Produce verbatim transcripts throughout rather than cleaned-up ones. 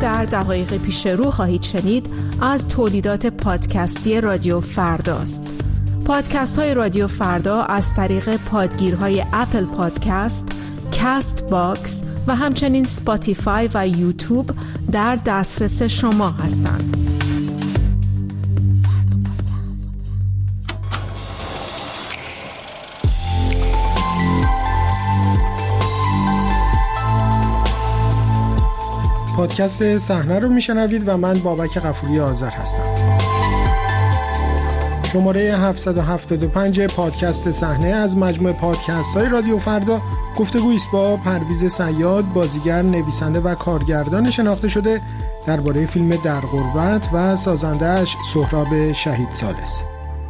در دقایق پیش رو خواهید شنید از تولیدات پادکستی رادیو فرداست. پادکست های رادیو فردا از طریق پادگیرهای اپل پادکست، کست باکس و همچنین سپاتیفای و یوتیوب در دسترس شما هستند. پادکست صحنه رو میشنوید و من بابک غفوری آذر هستم. شماره هفتصد و هفتاد و پنج پادکست صحنه از مجموعه پادکست های رادیو فردا گفتگویی است با پرویز صیاد، بازیگر، نویسنده و کارگردان شناخته شده درباره فیلم در غربت و سازنده‌اش سهراب شهید ثالث.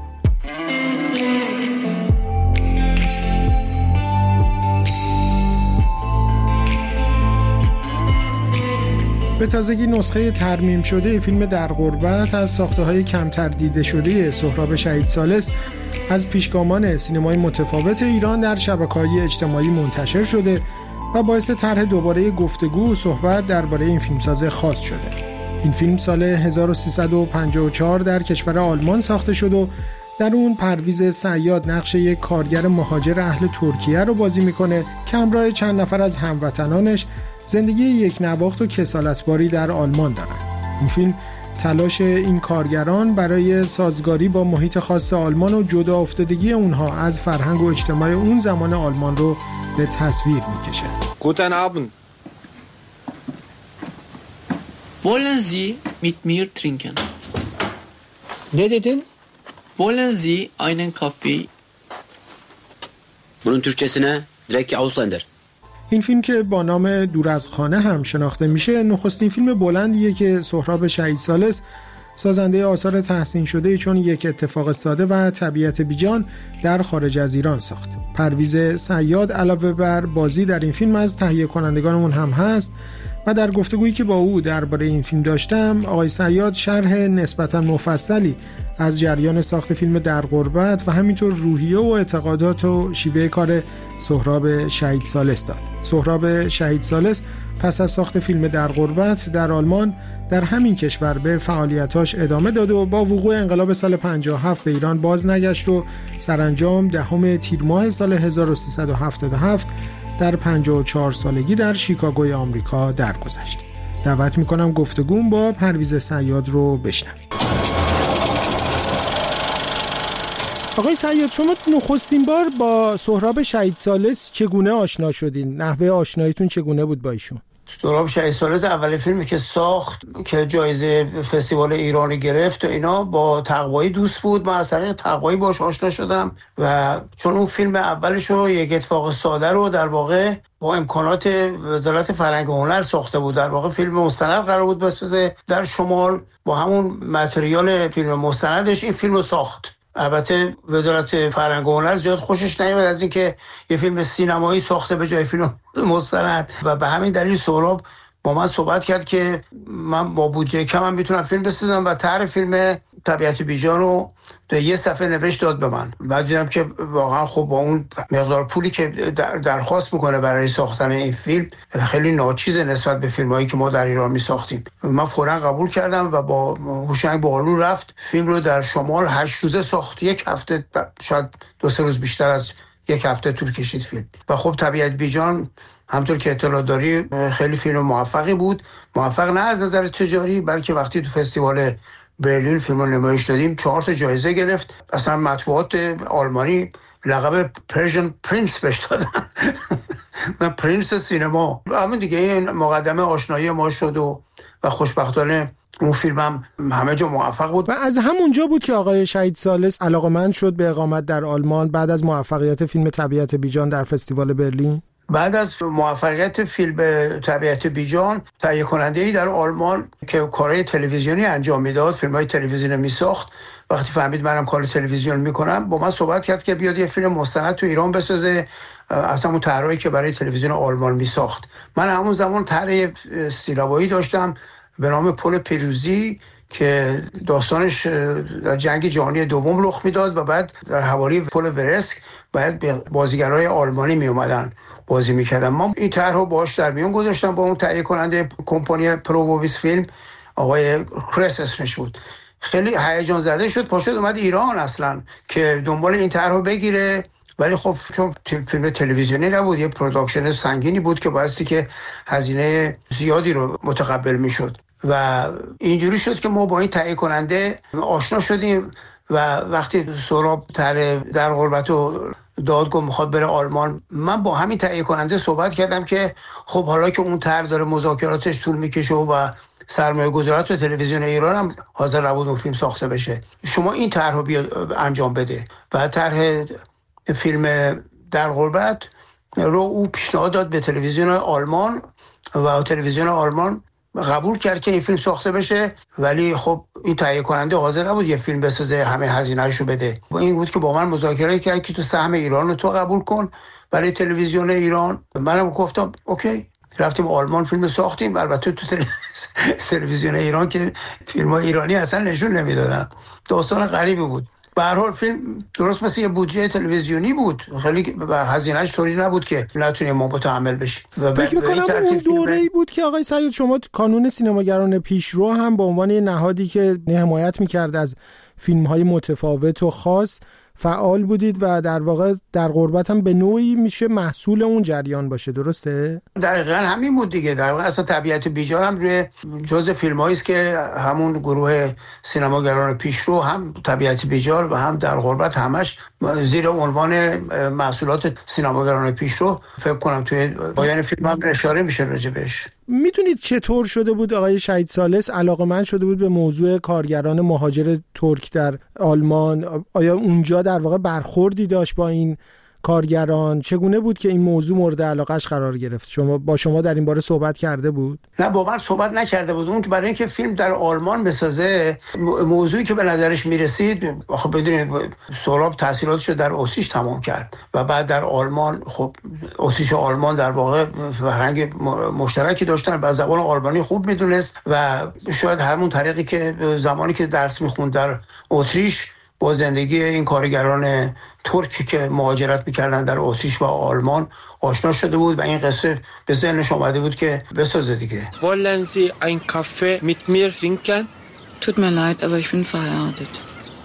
به تازگی نسخه ترمیم شده فیلم در غربت از ساخته‌های کمتر دیده شده سهراب شهید ثالث از پیشگامان سینمای متفاوت ایران در شبکه‌های اجتماعی منتشر شده و باعث طرح دوباره گفتگو و صحبت درباره این فیلمساز خاص شده. این فیلم سال هزار و سیصد و پنجاه و چهار در کشور آلمان ساخته شد و در اون پرویز صیاد نقش یک کارگر مهاجر اهل ترکیه رو بازی میکنه که همراه چند نفر از هموطنانش زندگی یک نواخت و کسالتباری در آلمان دارن. این فیلم تلاش این کارگران برای سازگاری با محیط خاص آلمان و جدا افتادگی اونها از فرهنگ و اجتماع اون زمان آلمان رو به تصویر میکشه. Guten Abend. Wollen Sie mit mir trinken? Ne dedin? Wollen Sie einen Kaffee? Bunun Türkçesine direkt Ausländer. این فیلم که با نام دور از خانه هم شناخته میشه نخستین فیلم بلندیه که سهراب شهید ثالث سازنده آثار تحسین شده چون یک اتفاق ساده و طبیعت بیجان در خارج از ایران ساخت. پرویز صیاد علاوه بر بازی در این فیلم از تهیه کنندگانمون هم هست و در گفتگویی که با او درباره این فیلم داشتم آقای صیاد شرح نسبتاً مفصلی از جریان ساخت فیلم در غربت و همینطور روحیه و اعتقادات و شیوه کار سهراب شهید ثالث داد. سهراب شهید ثالث پس از ساخت فیلم در غربت در آلمان در همین کشور به فعالیتاش ادامه داد و با وقوع انقلاب سال پنجاه و هفت به ایران باز نگشت و سرانجام دهم تیر ماه سال هزار و سیصد و هفتاد و هفت در پنجاه و چهار سالگی در شیکاگوی آمریکا درگذشت. دعوت میکنم گفتگوم با پرویز صیاد رو بشنوید. آقای صیاد، شما نخستین بار با سهراب شهید ثالث چگونه آشنا شدین؟ نحوه آشناییتون چگونه بود با ایشون؟ سهراب شهید ثالث اولین فیلمی که ساخت که جایزه فستیوال ایرانی گرفت و اینا با تقوایی دوست بود. من از طریق تقوایی باش آشنا شدم و چون اون فیلم اولش رو یک اتفاق ساده رو در واقع با امکانات وزارت فرهنگ و هنر ساخته بود، در واقع فیلم مستند قرار بود بسازه در شمال، با همون متریال فیلم مستندش این فیلم رو ساخت. البته وزارت فرهنگ و هنر زیاد خوشش نیامد از اینکه یه فیلم سینمایی ساخته به جای فیلم مستند و به همین دلیل سهراب با من صحبت کرد که من با بودجه کم هم میتونم فیلم بسازم و طرح فیلم طبیعت بیجان رو در یه صفحه نوشت داد به من. بعد دیدم که واقعا خب با اون مقدار پولی که درخواست میکنه برای ساختن این فیلم خیلی ناچیزه نسبت به فیلمایی که ما در ایران میساختیم. من فوراً قبول کردم و با هوشنگ بالو رفت فیلم رو در شمال هشت روزه ساخت. یک هفته، شاید دو سه روز بیشتر از یک هفته طول کشید فیلم. و خب طبیعت بیجان همطور که اطلاع داری خیلی فیلم موفقی بود. موفق نه از نظر تجاری، بلکه وقتی تو فستیوال برلین فیلم رو نمایش دادیم چهار تا جایزه گرفت. اصلا مطبوعات آلمانی لقب پرژن پرنس بهش دادن. پرنس سینما. همین دیگه این مقدمه آشنایی ما شد و, و خوشبختانه اون فیلم هم همه جا موفق بود. و از همونجا بود که آقای شهید ثالث علاقه‌مند شد به اقامت در آلمان بعد از موفقیت فیلم طبیعت بیجان در فستیوال برلین. بعد از موفقیت فیلم طبیعت بیجان تهیه کننده‌ای در آلمان که کارهای تلویزیونی انجام میداد، فیلم‌های تلویزیونی میساخت، وقتی فهمید منم کار تلویزیون میکنم با من صحبت کرد که بیاد یه فیلم مستند تو ایران بسازه، اصلا اون طرحی که برای تلویزیون آلمان میساخت. من همون زمان طرح سینمایی داشتم به نام پل پیروزی که داستانش در جنگ جهانی دوم رخ میداد و بعد در حوالی پل ورسک باید بازیگرای آلمانی می اومدن. با بازی میکردم. ما این طرح رو باهاش در میون گذاشتم با اون تهیه کننده کمپانی پروویس فیلم، آقای کرس اسمش بود. خیلی هیجان زده شد، پاشد اومد ایران اصلا که دنبال این طرح رو بگیره، ولی خب چون فیلم تلویزیونی نبود، یه پروداکشن سنگینی بود که بایستی که هزینه زیادی رو متقبل میشد و اینجوری شد که ما با این تهیه کننده آشنا شدیم و وقتی سهراب طرح در غربت و دادگاه میخواد بره آلمان، من با همین تهیه کننده صحبت کردم که خب حالا که اون طرح داره مذاکراتش طول میکشه و سرمایه گذارات و تلویزیون ایران هم حاضر نبود اون فیلم ساخته بشه، شما این طرح رو بیا انجام بده. و طرح فیلم در غربت رو او پیشنهاد داد به تلویزیون آلمان و تلویزیون آلمان قبول کرد که این فیلم ساخته بشه، ولی خب این تهیه کننده حاضر نبود یه فیلم بسازه همه هزینه‌اشو بده. و این بود که با من مذاکره کرد که تو سهم ایران رو تو قبول کن برای تلویزیون ایران. منم گفتم اوکی، رفتیم آلمان فیلم ساختیم. البته تو تلویزیون ایران که فیلم‌های ایرانی اصلا نشون نمیدادن، داستان غریبی بود. به هر حال فیلم درست مثل یه بودجه تلویزیونی بود، خیلی هزینه‌اش طوری نبود که نتونیم ما متحمل بشیم. فکر می‌کنم اون دوره‌ای بود که آقای سید شما کانون سینماگران پیشرو هم به عنوان نهادی که حمایت می‌کرد از فیلم‌های متفاوت و خاص فعال بودید و در واقع در غربت هم به نوعی میشه محصول اون جریان باشه، درسته؟ دقیقاً همین بود دیگه. در واقع اصلا طبیعت بیجار هم روی جزء فیلمایی است که همون گروه سینماگران پیشرو هم طبیعت بیجار و هم در غربت همش زیر عنوان محصولات سینماگران پیشرو فکر کنم توی پایان فیلم هم اشاره میشه راجبش. میتونید چطور شده بود آقای شهید ثالث علاقه‌مند شده بود به موضوع کارگران مهاجر ترک در آلمان؟ آیا اونجا در واقع برخوردی داشت با این کارگران؟ چگونه بود که این موضوع مورد علاقهش قرار گرفت؟ شما با شما در این باره صحبت کرده بود؟ نه، با من صحبت نکرده بود. اون برای اینکه فیلم در آلمان بسازه، موضوعی که به نظرش میرسید، خب بدونید سهراب تحصیلاتش رو در اتریش تمام کرد و بعد در آلمان، خب اتریش و آلمان در واقع فرهنگ مشترکی داشتن و زبان آلمانی خوب میدونست و شاید همون طریقی که زمانی که درس میخوند در اتریش با زندگی این کارگران ترکی که مهاجرت میکردن در اتریش و آلمان آشنا شده بود و این قصه به ذهنش آمده بود که بسازه دیگه. Wollen Sie ein Kaffee mit mir trinken? Tut mir leid, aber ich bin verheiratet.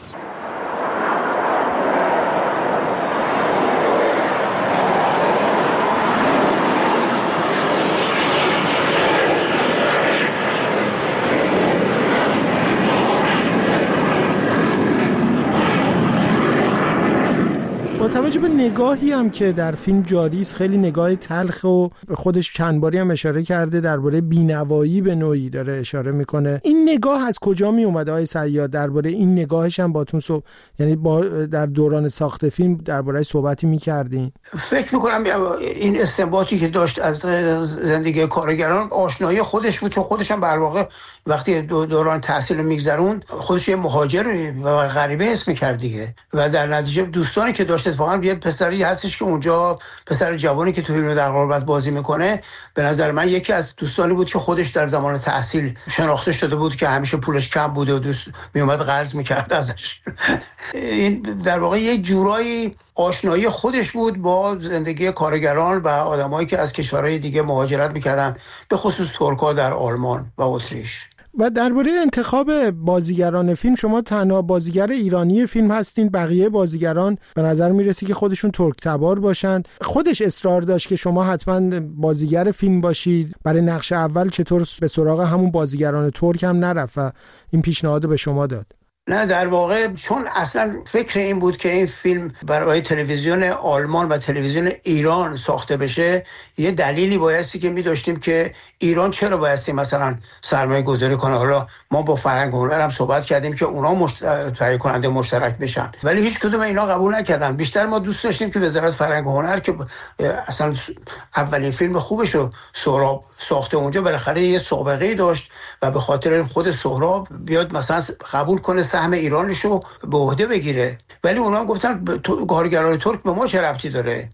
با توجه به نگاهی هم که در فیلم جاری است، خیلی نگاه تلخ و خودش چند باری هم اشاره کرده درباره بی‌نوایی به نوعی داره اشاره میکنه. این نگاه از کجا می اومده آقای صیاد؟ درباره این نگاهش هم باتون صحبت، یعنی با در دوران ساخت فیلم درباره صحبتی میکردین؟ فکر میکنم این استنباطی که داشت از زندگی کارگران آشنایی خودش بود، چون خودش هم در واقع وقتی دوران تحصیل میگذرون خودش یه مهاجر و غریبه حس میکرد دیگه و در نتیجه دوستانی که داشت، اتفاقا یه پسری هستش که اونجا پسر جوانی که تو فیلم در غربت بازی میکنه، به نظر من یکی از دوستانی بود که خودش در زمان تحصیل شناخته شده بود که همیشه پولش کم بوده و دوست میومد قرض میکرد ازش. این در واقع یه جورایی آشنایی خودش بود با زندگی کارگران و آدمایی که از کشورهای دیگه مهاجرت میکردن، به خصوص ترک‌ها در آلمان و اتریش. و درباره انتخاب بازیگران فیلم، شما تنها بازیگر ایرانی فیلم هستین، بقیه بازیگران به نظر میرسی که خودشون ترک تبار باشن. خودش اصرار داشت که شما حتما بازیگر فیلم باشید. برای نقش اول چطور به سراغ همون بازیگران ترک هم نرفت و این پیشنهاد به شما داد؟ نه، در واقع چون اصلا فکر این بود که این فیلم برای تلویزیون آلمان و تلویزیون ایران ساخته بشه، یه دلیلی بایستی که می داشتیم که ایران چرا بایستی مثلا سرمایه گذاری کنه. حالا ما با فرهنگ و هنر هم صحبت کردیم که اونا مشت... تهیه کننده مشترک بشن، ولی هیچ کدوم اینا قبول نکردن. بیشتر ما دوست داشتیم که وزارت فرهنگ و هنر که اصلا اولین فیلم خوبشو سهراب ساخته اونجا بالاخره یه سابقه‌ای داشت و به خاطر خود سهراب بیاد مثلا قبول کنه سهم ایرانشو به عهده بگیره، ولی اونا هم گفتن کارگران ترک به ما چه ربطی داره.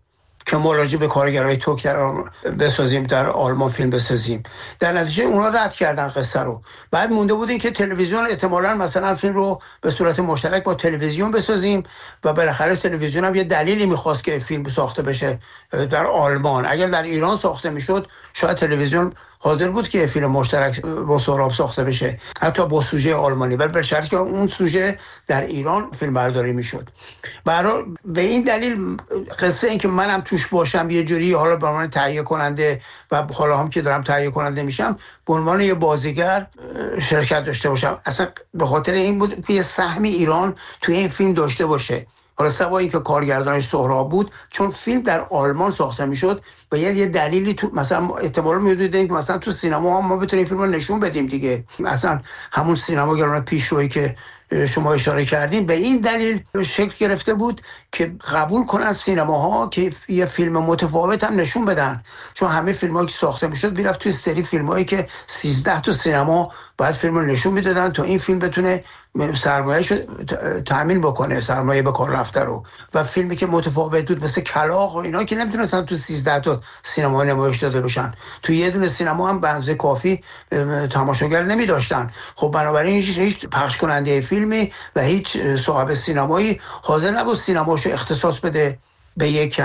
که ما راجع به کارگرای ترک در بسازیم، در آلمان فیلم بسازیم. در نتیجه اونا رد کردن قصه رو. بعد مونده بود این که تلویزیون احتمالاً مثلا فیلم رو به صورت مشترک با تلویزیون بسازیم و بالاخره تلویزیون هم یه دلیلی می‌خواست که فیلم ساخته بشه در آلمان. اگر در ایران ساخته میشد شاید تلویزیون حاضر بود که فیلم مشترک با سهراب ساخته بشه، حتی با سوژه آلمانی، ولی به شرطی که اون سوژه در ایران فیلم برداری میشد. برای به این دلیل قصه این که منم توش باشم یه جوری، حالا به عنوان تهیه کننده و حالا هم که دارم تهیه کننده میشم به عنوان یه بازیگر شرکت داشته باشم، اصلا به خاطر این بود که یه سهمی ایران توی این فیلم داشته باشه. حالا سوایی که کارگردانش سهراب بود، چون فیلم در آلمان ساخته میشد و یه دلیلی تو مثلا احتمال می‌دیدیم که مثلا تو سینما هم ما بتونیم فیلم رو نشون بدیم دیگه، مثلا همون سینماگران پیشرویی که شما اشاره کردین به این دلیل شکل گرفته بود که قبول کنن سینماها که یه فیلم متفاوت هم نشون بدن، چون همه فیلمایی که ساخته میشد میرفت توی سری فیلمایی که سیزده تا سینما باید فیلم رو نشون میدادن تا این فیلم بتونه سرمایه‌اش تامین بکنه، سرمایه به کار رفته رو. و فیلمی که متفاوت بود مثل کلاغ و اینا که نمیتونستن تو سیزده تا سینما نمایش داده بشن، تو یه دونه سینما هم به اندازه کافی تماشاگر نمی‌داشتن. خب بنابراین هیچ, هیچ پخش کننده فیلمی و هیچ صاحب سینمایی حاضر نبود سینماشو اختصاص بده به یک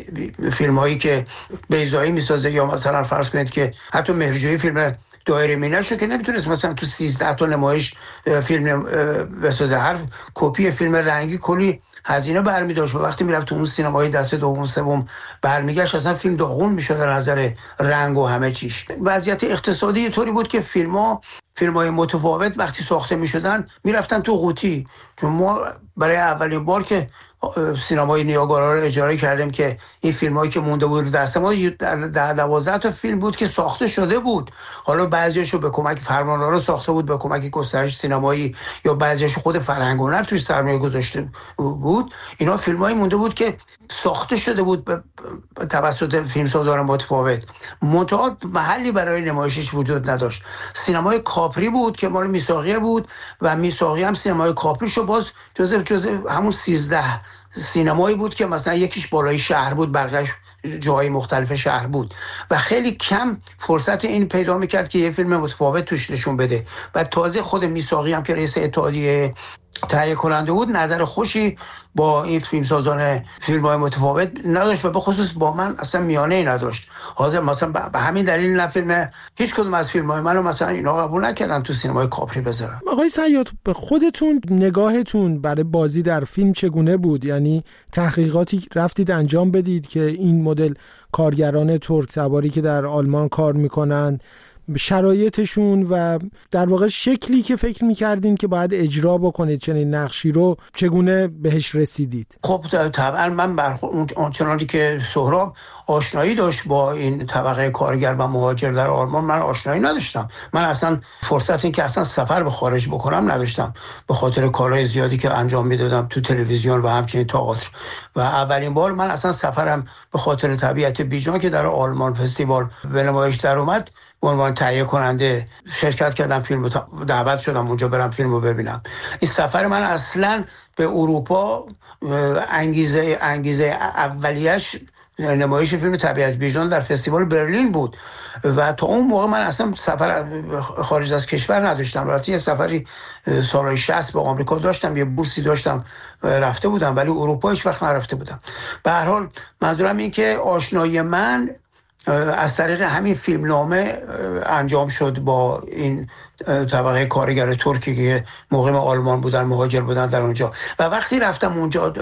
فیلم هایی که بیضایی میسازه، یا مثلا فرض کنید که حتی مهرجویی فیلم دایره مینشو که نمیتونست مثلا تو سیزده تا نمایش فیلم بسازه، هر کپی فیلم رنگی کلی هزینه برمی داشت و وقتی میرفت تو اون سینمای دست دوم سوم برمیگشت اصلا فیلم داغون میشد در نظر رنگ و همه چیش. وضعیت اقتصادی طوری بود که فیلم‌ها فیلم‌های متفاوت وقتی ساخته میشدن میرفتن تو قوطی. چون ما برای اولین بار که سینمای نیاگارا رو اجاره کردیم که این فیلمایی که مونده بود دست ما در دوازده تا فیلم بود که ساخته شده بود. حالا بعضیاشو به کمک فرمانروا ساخته بود، به کمک گسترش سینمایی، یا بعضیاشو خود فرهنگ هنر توی سرمایه گذاشته بود. اینا فیلمایی مونده بود که ساخته شده بود به توسط فیلمسازان متفاوت، منتها محلی برای نمایشش وجود نداشت. سینمای کاپری بود که مال میساقیه بود و میساقی هم سینمای کاپریشو باز جزء جزء همون سیزده سینمایی بود که مثلا یکیش بالای شهر بود، بقیه‌اش جای مختلف شهر بود و خیلی کم فرصت این پیدا میکرد که یه فیلم متفاوت توش نشون بده. و تازه خود میساقی هم که رئیس اتحادیه تهیه کننده بود نظر خوشی با این فیلمسازان فیلم‌های متفاوت نداشت و به خصوص با من اصلا میانه‌ای نداشت. حاضر مثلا به همین دلیل نه فیلم هیچ کدوم از فیلم‌های منو مثلا اینا قبول نکردن تو سینمای کاپری بذارم. آقای صیاد، به خودتون نگاهتون برای بازی در فیلم چگونه بود؟ یعنی تحقیقاتی رفتید انجام بدید که این مدل کارگران ترک تباری که در آلمان کار میکنن شرایطشون و در واقع شکلی که فکر میکردین که باید اجرا بکنید چنین نقشی رو چگونه بهش رسیدید؟ خب طبعا من برخورد آنچنانی که سهراب آشنایی داشت با این طبقه کارگر و مهاجر در آلمان من آشنایی نداشتم. من اصلا فرصت این که اصلا سفر به خارج بکنم نداشتم به خاطر کارهای زیادی که انجام میدادم تو تلویزیون و همچنین تئاتر. و اولین بار من اصلا سفرم به خاطر طبیعت بیجان که در آلمان فستیوال به نمایش در اومد به عنوان تهیه کننده شرکت کردم، فیلم دعوت شدم اونجا برم فیلم رو ببینم. این سفر من اصلا به اروپا انگیزه انگیزه اولیش نمایش فیلم طبیعت بیجان در فستیوال برلین بود و تا اون موقع من اصلا سفر خارج از کشور نداشتم. رفتی یه سفری سالهای شصت به آمریکا داشتم، یه بورسی داشتم رفته بودم، ولی اروپا هیچ وقت نرفته بودم. به هر حال منظورم این که آشنایی من از طریق همین فیلمنامه انجام شد با این طبقه کارگر ترکی که مقیم آلمان بودن، مهاجر بودن در اونجا. و وقتی رفتم اونجا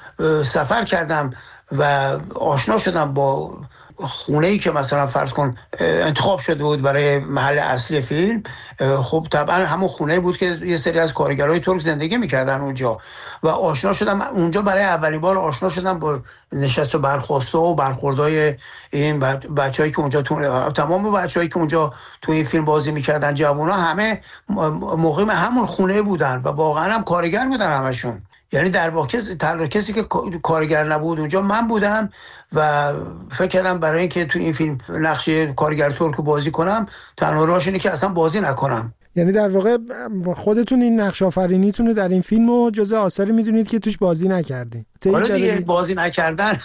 سفر کردم و آشنا شدم با خونه‌ای که مثلا فرض کن انتخاب شده بود برای محل اصلی فیلم، خب طبعا همون خونه بود که یه سری از کارگرای ترک زندگی میکردن اونجا و آشنا شدم اونجا. برای اولین بار آشنا شدم با نشست و برخواسته و برخوردای این بچه‌ای که اونجا تو تمام بچه‌ای که اونجا تو این فیلم بازی میکردن، جوونا همه مقیم همون خونه بودن و واقعا هم کارگر بودن همشون. یعنی در واقع تنها کسی که کارگر نبود اونجا من بودم و فکر کردم برای اینکه تو این فیلم نقش کارگر ترک رو بازی کنم تنها راهش اینه که اصلا بازی نکنم. یعنی در واقع خودتون این نقش آفرینیتون رو در این فیلم رو جزء آثاری میدونید که توش بازی نکردین؟ حالا دیگه بازی نکردن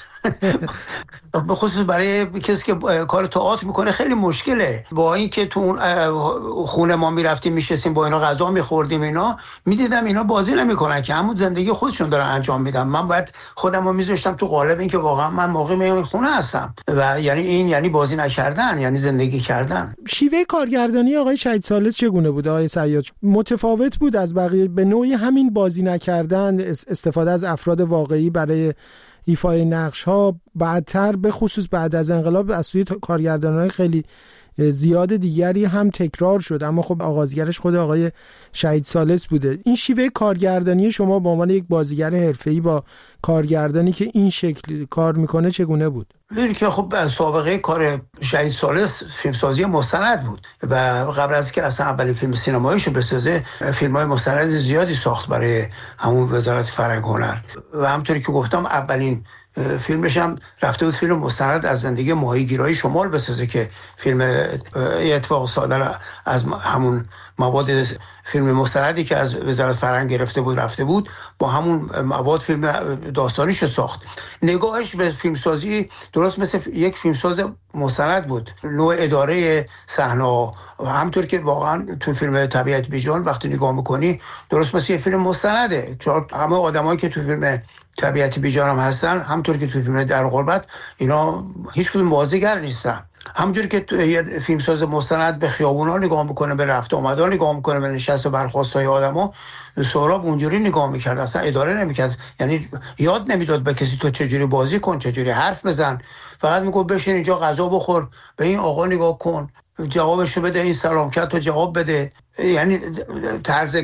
به خصوص برای کسی که کار تئاتر میکنه خیلی مشکله. با اینکه تو اون خونه ما میرفتیم میشستیم با اینا غذا میخوردیم، اینا میدیدم اینا بازی نمیکنن که همون زندگی خودشون دارن انجام میدن. من باید خودم رو میذاشتم تو قالب این که واقعا من موقع میام خونه هستم و یعنی این یعنی بازی نکردن، یعنی زندگی کردن. شیوه کارگردانی آقای شهید ثالث چگونه بود آقای صیاد؟ متفاوت بود از بقیه؟ به نوعی همین بازی نکردن، استفاده از افراد واقعی برای ایفای نقش ها، بعدتر به خصوص بعد از انقلاب از سوی کارگردانان خیلی زیاد دیگری هم تکرار شد، اما خب آغازگرش خود آقای شهید ثالث بوده. این شیوه کارگردانی شما به عنوان یک بازیگر حرفه‌ای با کارگردانی که این شکل کار میکنه چگونه بود؟ می‌دونی که خب سابقه کار شهید ثالث فیلمسازی مستند بود و قبل از که اصلا اولین فیلم سینماییشو بسازه فیلم‌های مستند زیادی ساخت برای همون وزارت فرهنگ هنر و همونطوری که گفتم اولین فیلمش هم رفته بود فیلم مستند از زندگی ماهیگیرای شمال بسازه که فیلم اتفاق صادر از همون مواد فیلم مستندی که از وزارت فرهنگ گرفته بود رفته بود با همون مواد فیلم داستانیش ساخت. نگاهش به فیلمسازی درست مثل یک فیلمساز مستند بود، نوع اداره صحنه و همونطور که واقعا تو فیلم طبیعت بیجان وقتی نگاه میکنی درست مثل یک فیلم مستنده، چون همه آدمایی که تو فیلم طبیعت بیجان هم هستن همونطور که تو فیلم در غربت اینا هیچ کدوم بازیگر نیستن. همونجوری که تو یه فیلمساز مستند به خیابونا نگاه میکنه، به رفت و آمدها نگاه میکنه، به نشست و برخاست‌های آدما، سهراب اونجوری نگاه میکرد، اصلا اداره نمیکرد، یعنی یاد نمیداد به کسی تو چجوری بازی کن، چجوری حرف بزن، فقط میگه بشین اینجا غذا بخور، به این آقا نگاه کن، جوابشو بده، این سلام کرد تو جواب بده. یعنی طرز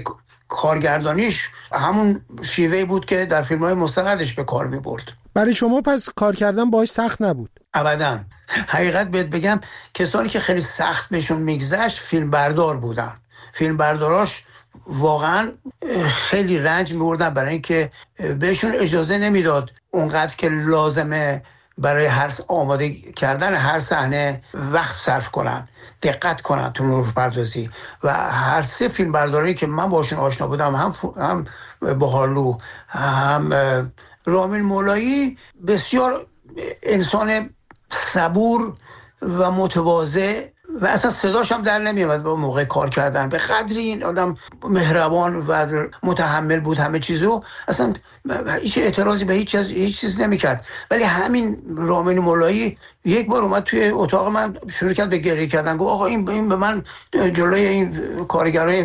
کارگردانیش همون شیوهی بود که در فیلم‌های مستندش به کار می‌برد. برای شما پس کار کردن باهاش سخت نبود؟ ابداً. حقیقت بهت بگم کسانی که خیلی سخت بهشون میگذشت فیلم بردار بودن. فیلم برداراش واقعا خیلی رنج می‌بردن برای اینکه بهشون اجازه نمیداد اونقدر که لازمه برای هر آماده کردن هر صحنه وقت صرف کنن، دقت کنن تو نور پردازی. و هر سه فیلم برداری که من باشون آشنا بودم، هم هم بهارلو هم رامین مولایی، بسیار انسان صبور و متواضع و اصلا صداش هم در نمیاد با موقع کار کردن. به قدری این آدم مهربان و متحمل بود همه چیزو، اصلا هیچ اعتراضی به هیچ چیز هیچ چیز نمیکرد. ولی همین رامین مولایی یک بار اومد توی اتاق من شروع کرد به گریه کردن، گفت آقا این این به من جلوی این کارگرای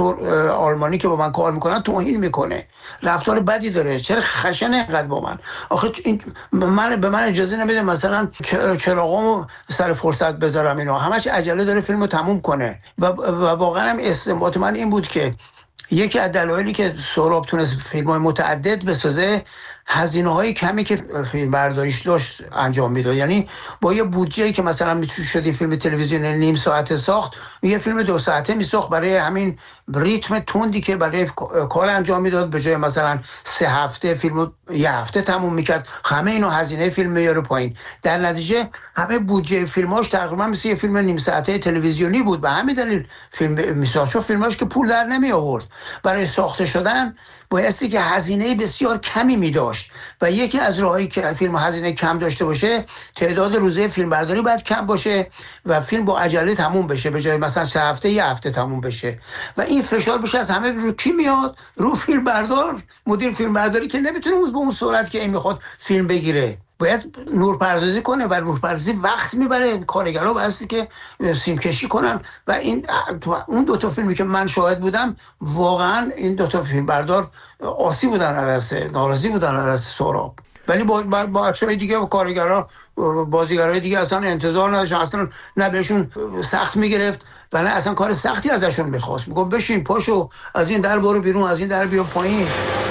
آلمانی که با من کار میکنن توهین میکنه، رفتار بدی داره، چرا خشنه اینقدر با من، آخه این من به من اجازه نمیده مثلا چراغامو سر فرصت بذارم، اینا همش عجله داره فیلمو تموم کنه. و, و واقعا هم استنباط من این بود که یکی از دلایلی که سهراب تونست فیلم‌های متعدد بسازه هزینه‌های کمی که فیلم برداریش داشت انجام میداد. یعنی با یه بودجه‌ای که مثلا میشد فیلم تلویزیونی نیم ساعته ساخت، یه فیلم دو ساعته میساخت برای همین ریتم تندی که برای کار انجام میداد، به جای مثلا سه هفته فیلمو یه هفته تموم میکرد. همه اینو هزینه فیلم میاره پایین، در نتیجه همه بودجه فیلماش تقریبا مثل یه فیلم نیم ساعته تلویزیونی بود. به همین دلیل فیلم میساخت، چون فیلماش که پول در نمی آورد برای ساخته شدن بایستی که هزینه بسیار کمی می داشت و یکی از راهایی که فیلم هزینه کم داشته باشه تعداد روزه فیلم برداری باید کم باشه و فیلم با عجله تموم بشه، به جای مثلا سه هفته یه هفته تموم بشه. و این فشار بشه از همه رو کی میاد؟ رو فیلم بردار، مدیر فیلم برداری که نمیتونه به اون سرعت که این میخواد فیلم بگیره، باید نورپردازی کنه و نورپردازی وقت میبره، کارگرها بایستی که سیم کشی کنن. و این اون دو تا فیلمی که من شاهد بودم واقعا این دو تا فیلم بردار آسی بودن، از ناراضی بودن از سهراب. ولی با با بچه‌های دیگه و کارگرها بازیگرای دیگه اصلا انتظار نداشتن، اصلا نه بهشون سخت میگرفت و نه اصلا کار سختی ازشون میخواست، میگفت بشین پاشو از این در برو بیرون، از این در بیا پایین.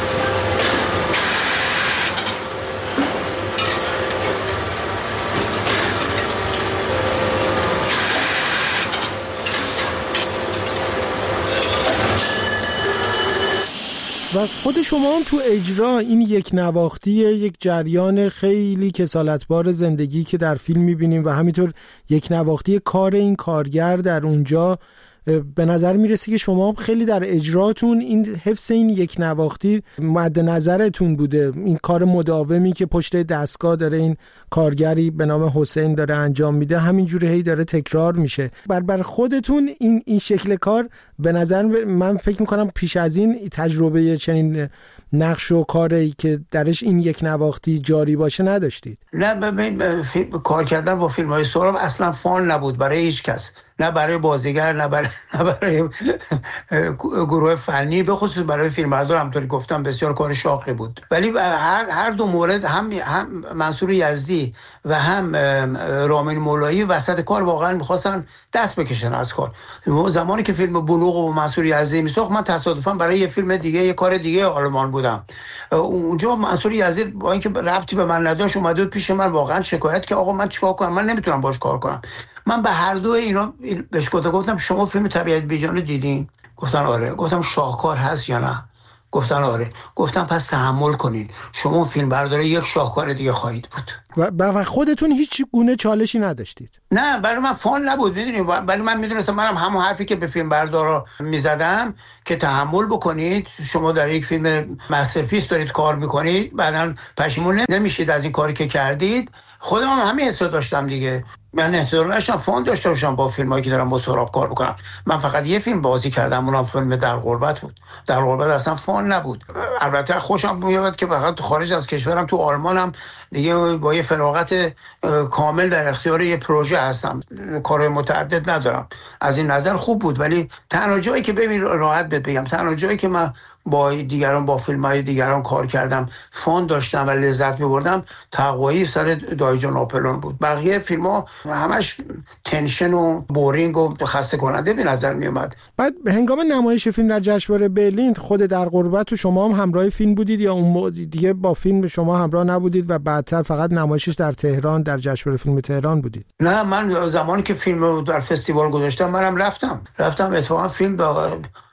و خود شما هم تو اجرا این یک نواختی، یک جریان خیلی کسالتبار زندگی که در فیلم میبینیم و همینطور یک نواختی کار این کارگر در اونجا به نظر میرسه که شما خیلی در اجراتون این حفظ این یک نواختی مد نظرتون بوده، این کار مداومی که پشت دستگاه داره این کارگری به نام حسین داره انجام میده همینجوری هی داره تکرار میشه. بر بر خودتون این این شکل کار به نظر من فکر میکنم پیش از این تجربه چنین نقش و کاری که درش این یک نواختی جاری باشه نداشتید؟ نه، ببین کار کردن با فیلم‌های سهراب اصلا فان نبود برای هیچ کس، نه برای بازیگر، نه برای نه برای گروه فنی، به خصوص برای فیلمبردار. همونطوری گفتم بسیار کار شاقی بود. ولی هر هر دو مورد، هم هم منصور یزدی و هم رامین مولایی وسط کار واقعا می‌خواستن دست بکشن از کار. زمانی که فیلم بلوغ و منصور یزدی میساخت، من تصادفاً برای یه فیلم دیگه یه کار دیگه آلمان بودم. اونجا منصور یزدی با اینکه ربطی به من نداشت اومد پیش من واقعا شکایت که آقا من چیکار کنم، من نمیتونم باش کار کنم. من به هر دو اینا بهش گفتم شما فیلم طبیعت بیجان دیدین؟ گفتن آره. گفتم شاهکار هست یا نه؟ گفتن آره. گفتم پس تحمل کنین، شما فیلم برداره یک شاهکار دیگه خواهید بود. و و خودتون هیچ گونه چالشی نداشتید؟ نه، برای من فان نبود، میدونی، برای من میدونستم منم همون حرفی که به فیلم بردارا میزدم که تحمل بکنید، شما در یک فیلم مسترپیس دارید کار میکنید، بعداً پشیمون نمیشید از این کاری که کردید. خودم هم همین حس داشتم دیگه. من انتظار داشتم فان داشته باشم با فیلمایی که دارم با سهراب کار میکنم. من فقط یه فیلم بازی کردم، اونم فیلم در غربت بود. در غربت اصلا فان نبود. البته خوشم میاد که فقط خارج از کشورم، تو آلمانم دیگه با یه فراغت کامل در اختیار یه پروژه هستم، کارهای متعدد ندارم. از این نظر خوب بود. ولی تنها جایی که ببین راحت بهت بگم، تنها جایی که من با دیگران با فیلم‌های دیگران کار کردم فان داشتم و لذت می‌بردم، تقوایی سر دایجان ناپلون بود. بقیه فیلم‌ها همش تنشن و بورینگ و خسته کننده به نظر میومد. بعد هنگام نمایش فیلم در جشنواره برلین، خود در غربت و شما هم همراه فیلم بودید یا اون دیگه با فیلم شما همراه نبودید و بعدتر فقط نمایشش در تهران در جشنواره فیلم تهران بودید؟ نه، من زمانی که فیلم در فستیوال گذاشتم منم رفتم. رفتم اتفاقا فیلم با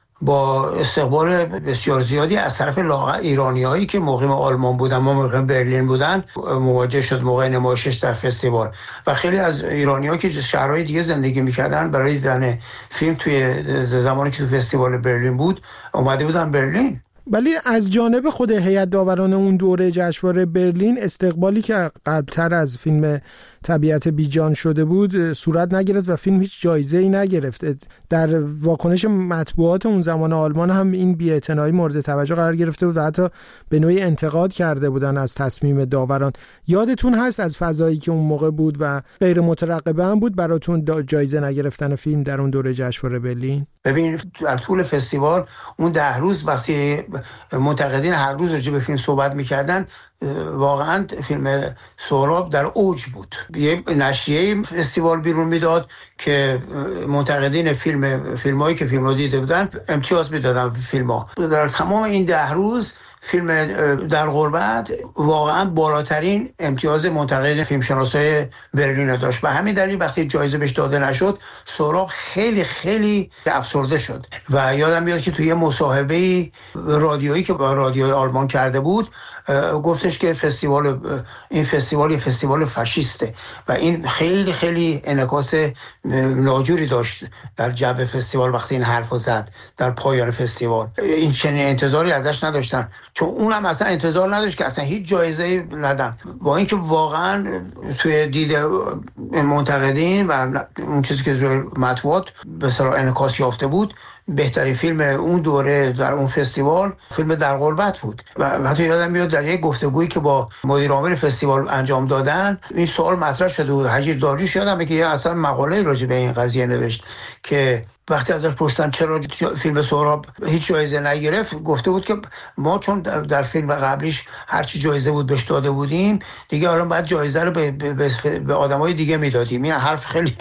با استقبال بسیار زیادی از طرف ایرانیایی که مقیم آلمان بودن، ما مقیم برلین بودن، مواجه شد موقع نمایشش در فستیوال. و خیلی از ایرانی‌ها که شهرهای دیگه زندگی می‌کردن برای دیدن فیلم توی زمانی که تو فستیوال برلین بود اومده بودن برلین. ولی از جانب خود هیئت داوران اون دوره جشنواره برلین استقبالی که قبلتر از فیلم طبیعت بیجان شده بود صورت نگرفت و فیلم هیچ جایزه‌ای نگرفت. در واکنش مطبوعات اون زمان آلمان هم این بی‌اعتنایی مورد توجه قرار گرفته بود و حتی به نوعی انتقاد کرده بودن از تصمیم داوران. یادتون هست از فضایی که اون موقع بود و غیر مترقبه هم بود براتون جایزه نگرفتن فیلم در اون دوره جشنواره برلین؟ ببین در طول فستیوال اون ده روز وقتی منتقدین هر روز راجع به فیلم صحبت می‌کردن، واقعا فیلم سهراب در اوج بود. یه نشریه فستیوال بیرون میداد که منتقدین فیلم فیلمایی که فیلم رو دیده بودن امتیاز میدادن فیلم‌ها. در تمام این ده روز فیلم در غربت واقعا بالاترین امتیاز منتقدین فیلمشناسای برلین داشت. و همین دلیل وقتی جایزه بهش داده نشد سهراب خیلی خیلی افسرده شد. و یادم میاد که توی یه مصاحبه رادیویی که با رادیوی آلمان کرده بود گفتش که فستیوال این فستیوال یه فستیوال فاشیسته و این خیلی خیلی انعکاس ناجوری داشت در جو فستیوال وقتی این حرفو زد در پایان فستیوال. این چنین انتظاری ازش نداشتن، چون اونم اصلا انتظار نداشت که اصلا هیچ جایزه‌ای ندن. با اینکه واقعا توی دید منتقدین و اون چیزی که روی مطبوعات به اصطلاح انعکاس یافته بود، بهترین فیلم اون دوره در اون فستیوال فیلم در غربت بود. و حتی یادم میاد در یک گفتگویی که با مدیر عامل فستیوال انجام دادن این سوال مطرح شده بود. حجیر داریوش یادمه که اصلا مقاله راجع به این قضیه نوشت که وقتی ازش پرسیدن چرا فیلم سهراب هیچ جایزه نگرفت، گفته بود که ما چون در فیلم قبلیش هر چی جایزه بود بهش داده بودیم دیگه الان بعد جایزه رو به, به, به, به آدمای دیگه میدادیم. این حرف خیلی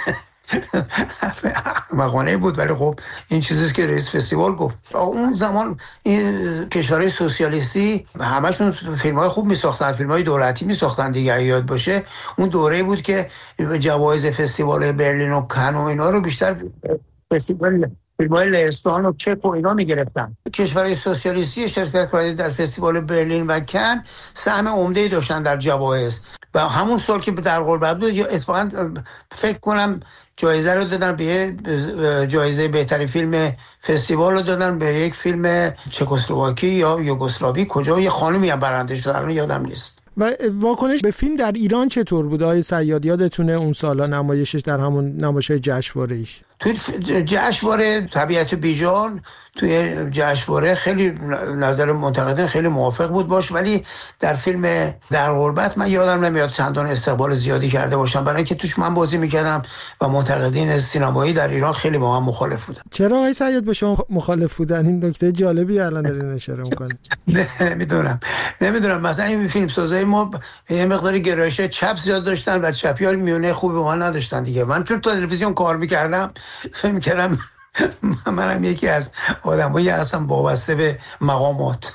مقانعی بود، ولی خب این چیزیست که رئیس فستیوال گفت. اون زمان این کشورهای سوسیالیستی همشون فیلم‌های خوب می‌ساختن، فیلم‌های دولتی می‌ساختن دیگه. یاد باشه اون دوره بود که جوایز فستیوال برلین و کن و اینا رو بیشتر فستیوال فیلم‌های لهستان و چک و اینا می‌گرفتن. کشورهای سوسیالیستی شرکت کننده در فستیوال برلین و کن سهم عمده‌ای داشتن در جوایز. و همون سال که در غربت بود اتفاقا فکر کنم جایزه رو دادن به جایزه بهترین فیلم فستیوال رو دادن به یک فیلم چکسلواکی یا یوگسلاوی، کجا یه خانمی هم برنده شد، الان یادم نیست. و واکنش به فیلم در ایران چطور بود آقای صیاد؟ یادتونه اون سالا نمایشش در همون نمایش‌های جشنواره‌ایش؟ توی جشنواره طبیعت بیجان، توی جشنواره خیلی نظر منتقدین خیلی موافق بود باش، ولی در فیلم در غربت من یادم نمیاد چندان استقبال زیادی کرده باشم، برای اینکه توش من بازی میکردم و منتقدین سینمایی در ایران خیلی با من مخالف بودن. چرا آقای صیاد به شما مخالف بودن؟ این نکته جالبی الان دارین اشاره میکنید. نمیدونم نمیدونم مثلا این فیلم سازای ما یه مقداری گرایش چپ زیاد داشتن و چپی‌ها میونه خوبی به ما نداشتن دیگه. من چون تلویزیون کار میکردم فکر میکردم منم یکی از آدمایی هستم وابسته به مقامات.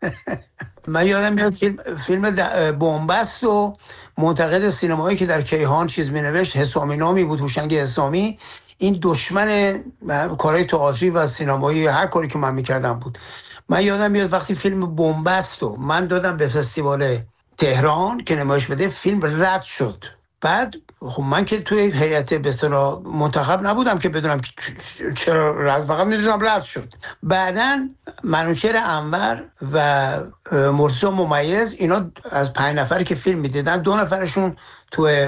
من یادم میاد فیلم فیلم بنبست و منتقد سینمایی که در کیهان چیز مینوشت، حسامی نامی بود، هوشنگ حسامی، این دشمن کارهای تئاتری و سینمایی هر کاری که من میکردم بود. من یادم میاد وقتی فیلم بنبست رو من دادم به فستیوال تهران که نمایش بده، فیلم رد شد. بعد خب من که توی هیئت به اصطلاح منتخب نبودم که بدونم چرا رد، فقط میدونم رد شد. بعدن منوچهر انور و مرتضی ممیز، اینا از پنج نفری که فیلم میدیدن دو نفرشون توی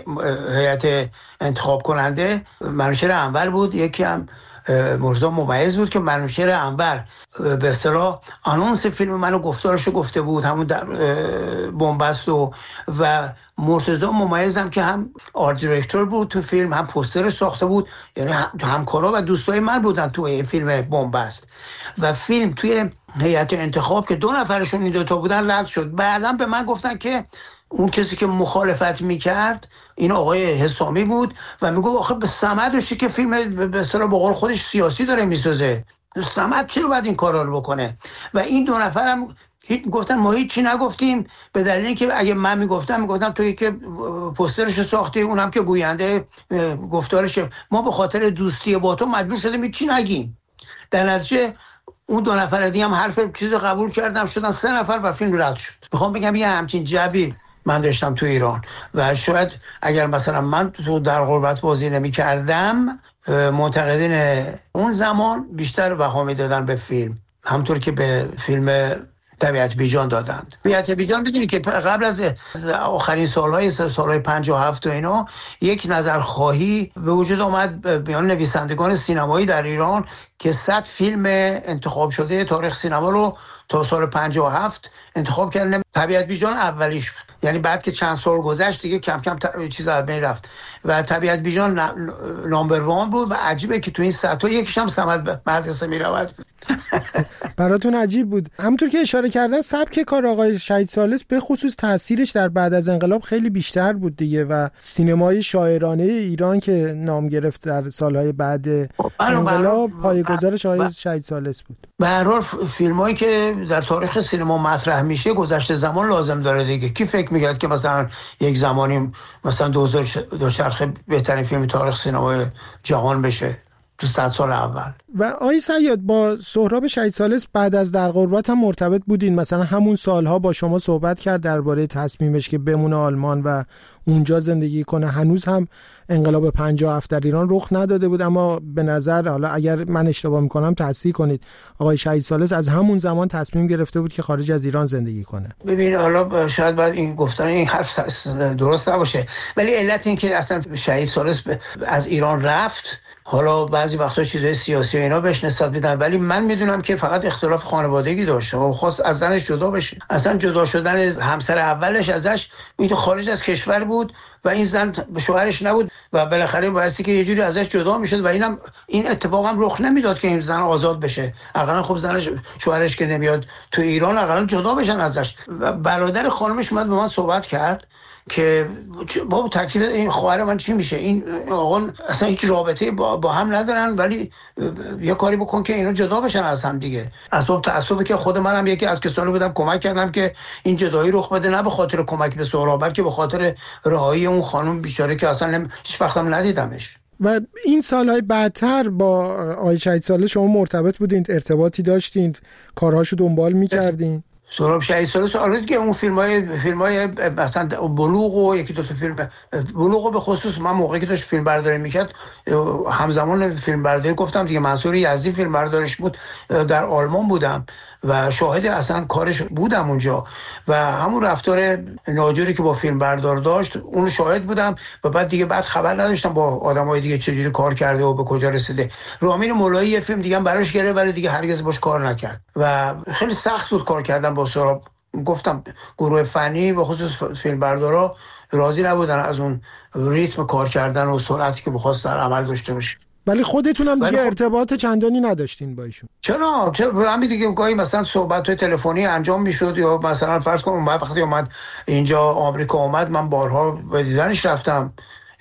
هیئت انتخاب کننده منوچهر انور بود، یکی هم مرتضی ممیز بود که منوچهر انور به اصطلاح آنونس فیلم منو گفتارشو گفته بود همون در بنبست و و مرتضی ممیز هم که هم آرت دیرکتور بود تو فیلم، هم پوسترش ساخته بود، یعنی همکارا و دوستای من بودن تو فیلم بنبست. و فیلم توی هیئت انتخاب که دو نفرشون این دوتا بودن رد شد. بعداً به من گفتن که اون کسی که مخالفت میکرد این آقای حسامی بود و میگفت آخه به صمدش که فیلم به اصطلاح به قول خودش سیاسی داره میسازه، صمد چرا باید این کارا رو بکنه؟ و این دو نفرم هیچ گفتن ما هیچ چی نگفتیم، به دلیل اینکه اگه من میگفتم میگفتم توی که پوسترش ساختی، اونم که گوینده گفتارش، ما به خاطر دوستی با تو مجبور شدیم هیچ چی نگیم. در نتیجه اون دو نفر دیگه هم حرف چیز قبول کردم، شدن سه نفر و فیلم رد شد. میخوام بگم یه همچین جبی من داشتم تو ایران و شاید اگر مثلا من تو در غربت بازی نمی کردم منتقدین اون زمان بیشتر بها میدادن به فیلم، همطور که به فیلم طبیعت بیجان دادند. طبیعت بیجان بدونی که قبل از آخرین سالهای سالهای پنجاه و هفت و اینا یک نظرخواهی به وجود آمد میان نویسندگان سینمایی در ایران که صد فیلم انتخاب شده تاریخ سینما رو تا سال پنجاه و هفت انتخاب کردن. طبیعت بیجان اولیش بود، یعنی بعد که چند سال گذشت دیگه کم کم ت... چیز از بین رفت و طبیعت بیجان ن... نامبر وان بود و عجیبه که تو این صد تا یکیش هم صمد مدرسه میرود. براتون عجیب بود. همونطور که اشاره کردن سبک کار آقای شهید ثالث به خصوص تاثیرش در بعد از انقلاب خیلی بیشتر بود دیگه و سینمای شاعرانه ایران که نام گرفت در سالهای بعد انقلاب پایه‌گذارش آقای شهید ثالث بود. به هر حال فیلمایی که در تاریخ سینما مطرح میشه گذشته زمان لازم داره دیگه. کی فکر میکرد که مثلا یک زمانی مثلا دوچرخه بهترین فیلم تاریخ سینمای جهان بشه تو صد سال اول؟ و آقای صیاد با سهراب شهید ثالث بعد از در غربت هم مرتبط بودین؟ مثلا همون سالها با شما صحبت کرد درباره تصمیمش که بمونه آلمان و اونجا زندگی کنه. هنوز هم انقلاب پنجاه و هفت در ایران رخ نداده بود، اما به نظر، حالا اگر من اشتباه میکنم تصحیح کنید، آقای شهید ثالث از همون زمان تصمیم گرفته بود که خارج از ایران زندگی کنه. ببین حالا شاید بعد این گفتن این حرف درست نباشه، ولی علت این که اصلا شهید ثالث از ایران رفت، حالا بعضی وقتا چیزای سیاسی و اینا بهش نسبت میدن، ولی من میدونم که فقط اختلاف خانوادگی داشته و خواست از زنش جدا بشه. اصلا جدا شدن همسر اولش ازش این خارج از کشور بود و این زن شوهرش نبود و بالاخره بایستی که یه جوری ازش جدا میشد و اینم این اتفاق هم رخ نمیداد که این زن آزاد بشه. اقلا خب زنش شوهرش که نمیاد تو ایران اقلا جدا بشن ازش. و برادر خانمش اومد با من صحبت کرد که بابا تکلیف این خواهر من چی میشه؟ این آقا اصلا هیچ رابطه با, با هم ندارن، ولی یه کاری بکن که اینا جدا بشن از هم دیگه. اسباب تأسفه که خود منم یکی از کسانی بودم کمک کردم که این جدایی رخ بده، نه به خاطر کمک به سهراب بلکه به خاطر رهایی اون خانم بیچاره که اصلا هیچ وقتم ندیدمش. و این سالهای بعدتر با آقای شهید ثالث شما مرتبط بودین، ارتباطی داشتین، کارهاشو دنبال می‌کردین؟ سهراب شهید سالس آره دیگه اون فیلمای فیلمای مثلا بلوغ و یکی دو تا فیلم بلوغ به خصوص من موقعی که داشت فیلم برداری میکرد همزمان فیلم برداری گفتم دیگه منصور یزدی فیلم بردارش بود در آلمان بودم و شاهد اصلا کارش بودم اونجا و همون رفتار ناجوری که با فیلم بردار داشت اون شاهد بودم و بعد دیگه بعد خبر نداشتم با آدمای دیگه چجوری کار کرده و به کجا رسیده. رامین مولایی یه فیلم دیگه هم براش گرفت ولی دیگه هرگز باش کار نکرد و خیلی سخت بود کار کردن با سهراب. گفتم گروه فنی و خصوص فیلم بردارا راضی نبودن از اون ریتم کار کردن و سرعتی که می‌خواست در عمل داشته باشه. ولی خودتون هم دیگه خب... ارتباط چندانی نداشتین با ایشون؟ چرا؟ چرا همین دیگه گاهی مثلا صحبت‌های تلفنی انجام میشد یا مثلا فرض کن اومد وقتی اومد اینجا آمریکا اومد من بارها به دیدنش رفتم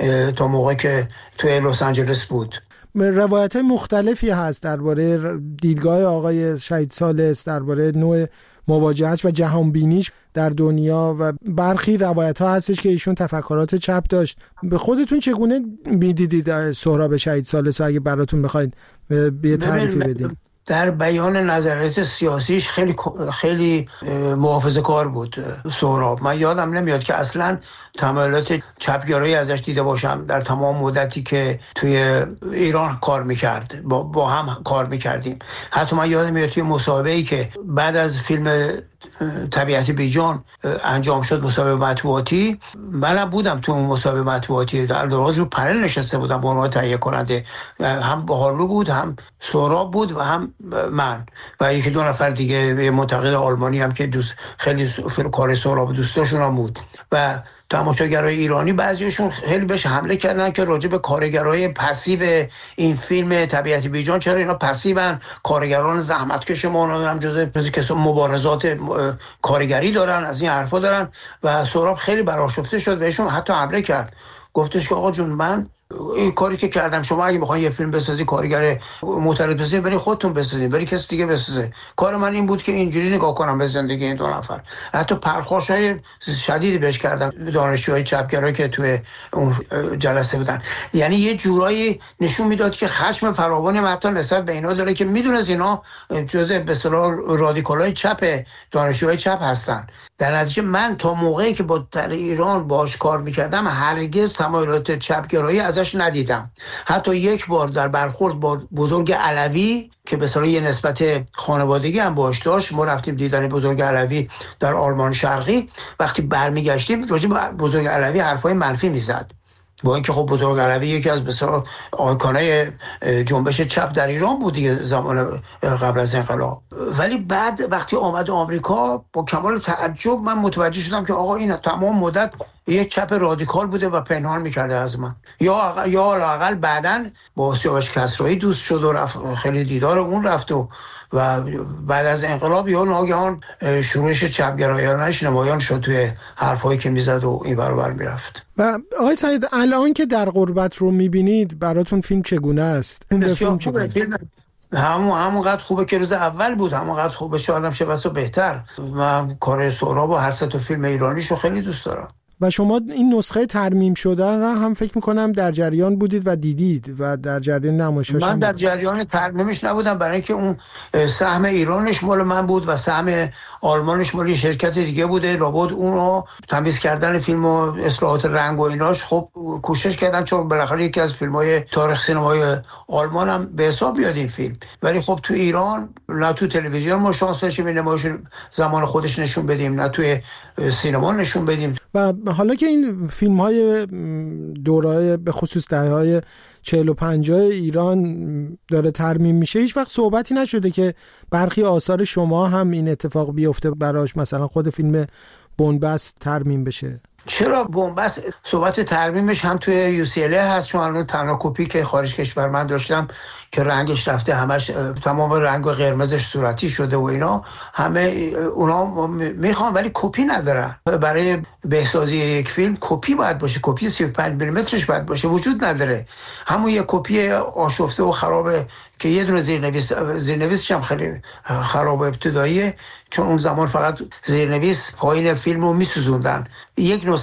تا موقعی که توی لس آنجلس بود. روایت مختلفی هست درباره دیدگاه آقای شهید سالس درباره نوع مواجهش و جهانبینیش در دنیا و برخی روایت ها هستش که ایشون تفکرات چپ داشت. به خودتون چگونه میدیدید سهراب شهید سالس اگه براتون بخواید به تعریفی بدید؟ در بیان نظریات سیاسیش خیلی خیلی محافظه‌کار بود سهراب. من یادم نمیاد که اصلا تمایلات چپگرایی ازش دیده باشم در تمام مدتی که توی ایران کار میکرد. با, با هم کار میکردیم. حتی من یادم میاد توی مسابقه‌ای که بعد از فیلم طبیعت بیجان انجام شد مسابقه مطبوعاتی منم بودم تو اون مسابقه مطبوعاتی در واقع رو پنل نشسته بودم به عنوان تهیه کننده. هم بهارلو بود هم سهراب بود و هم من و یکی دو نفر دیگه منتقد آلمانی هم که دوست خیلی کار سهراب دوست داشتون هم بود و تماشاگرای ایرانی بعضیشون خیلی بهش حمله کردن که راجع به کارگرای پسیو این فیلم طبیعت بیجان چرا اینا پسیون، کارگران زحمتکش ما هم جزء کسا مبارزات کارگری دارن، از این حرفا دارن و سهراب خیلی برآشفته شد بهشون حتی حمله کرد. گفتش که آقا جون من این کاری که کردم شما اگه بخواید یه فیلم بسازی کارگر معترض بسازید برید خودتون بسازید برید کسی دیگه بسازه. کار من این بود که اینجوری نگاه کنم به زندگی این دو نفر. حتی پرخاشای شدیدی بهش کردم دانشجوهای چپگرایی که توی اون جلسه بودن. یعنی یه جورایی نشون میداد که خشم فراوانی حتی نسبت به اینا داره که میدونه اینا جزء به اصطلاح رادیکالای چپ دانشجوهای چپ هستن. در نتیجه من تا موقعی که با در ایران باش کار میکردم هرگز تمایلات چپگرایی ازش ندیدم. حتی یک بار در برخورد با بزرگ علوی که به اصطلاح یه نسبت خانوادگی هم باش داشت، ما رفتیم دیدن بزرگ علوی در آلمان شرقی، وقتی برمیگشتیم راجع به بزرگ علوی حرفای منفی میزد با اینکه خب بزرگ علوی یکی از بسیار آیکونای جنبش چپ در ایران بود دیگه زمان قبل از انقلاب. ولی بعد وقتی آمد آمریکا با کمال تعجب من متوجه شدم که آقا این تمام مدت یک چپ رادیکال بوده و پنهان میکرده از من. یا یا لااقل بعداً با سیاوش کسرایی دوست شد و رفت خیلی دیدار اون رفت و و بعد از انقلاب یا ناگهان شورش چپگرایانش نمایان شد توی حرفایی که میزد و این برابر میرفت. و آقای سعید الان که در غربت رو میبینید براتون فیلم چگونه است؟ اون فیلم چگونه؟ فیلم همون همونقدر خوبه که روز اول بود، همونقدر خوبه شاید هم شه بسا بهتر. من کار سهراب و هر سه تا فیلم ایرانیشو خیلی دوست دارم. و شما این نسخه ترمیم شدن را هم فکر میکنم در جریان بودید و دیدید و در جریان نمایشش. من در جریان ترمیمش نبودم برای اینکه اون سهم ایرانش مال من بود و سهم آلمانش مال شرکت دیگه بوده. لابد اون رو تمیز کردن فیلم و اصلاحات رنگ و ایناش خب کوشش کردن چون بالاخره یکی از فیلم‌های تاریخ سینمای آلمان هم به حساب بیاد این فیلم. ولی خب تو ایران نه تو تلویزیون ما شانس داشتیم نمایش زمان خودش نشون بدیم نه توی سینما نشون بدیم. و حالا که این فیلم‌های دوره‌های به خصوص دهه‌های چهل و پنجاه ایران داره ترمیم میشه هیچ وقت صحبتی نشده که برخی آثار شما هم این اتفاق بیفته براش، مثلا خود فیلم بنبست ترمیم بشه؟ چرا بنبست صحبت ترمیمش هم توی یو سی ال هست چون الان تنها کپی که خارج کشور من داشتم که رنگش رفته همش تمام رنگ و قرمزش صورتی شده و اینا همه اونا میخوان ولی کپی ندارن. برای بهسازی یک فیلم کپی باید باشه، کپی سی و پنج میلیمترش باید باشه، وجود نداره. همون یه کپی آشفته و خرابه که یه دونه زیرنویس زیرنویسش هم خیلی خراب ابتداییه چون اون زمان فقط زیرنویس پایین فیلمو میسوزوندن. یک نسخه